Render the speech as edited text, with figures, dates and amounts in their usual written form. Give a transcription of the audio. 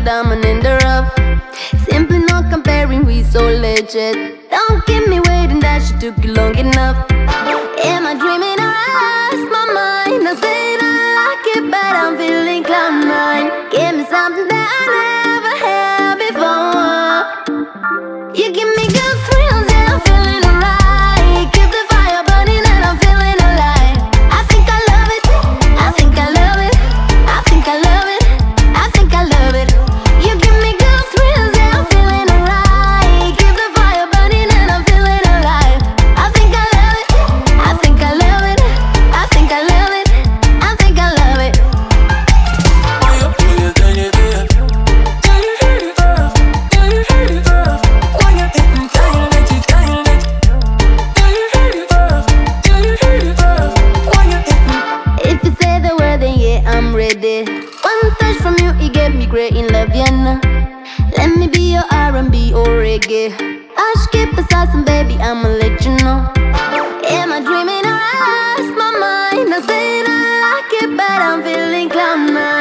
diamond in the rough. Simply not comparing, we so legit. Don't keep me waiting, that shit took you long enough. Am I dreaming or I lost my mind? I said I like it, but I'm feeling cloud nine. Give me something that I never had before. You give me good thrills and I'm feeling alright. Keep the fire burning and I'm feeling alive. I think I love it, I think I love it, I think I love it, I think I love it. You give me good thrills and I'm feeling alright. Keep the fire burning and I'm feeling alive. I think I love it, I think I love it, I think I love it, I think I love it. If you say the word, then yeah, I'm ready. One touch from you, it get me great in love, yeah, nah. Let me be your R&B or reggae. Hush, keep assassin, baby, I'ma let you know. Am I dreaming or I lost my mind? I said I like it, but I'm feeling cloud nine.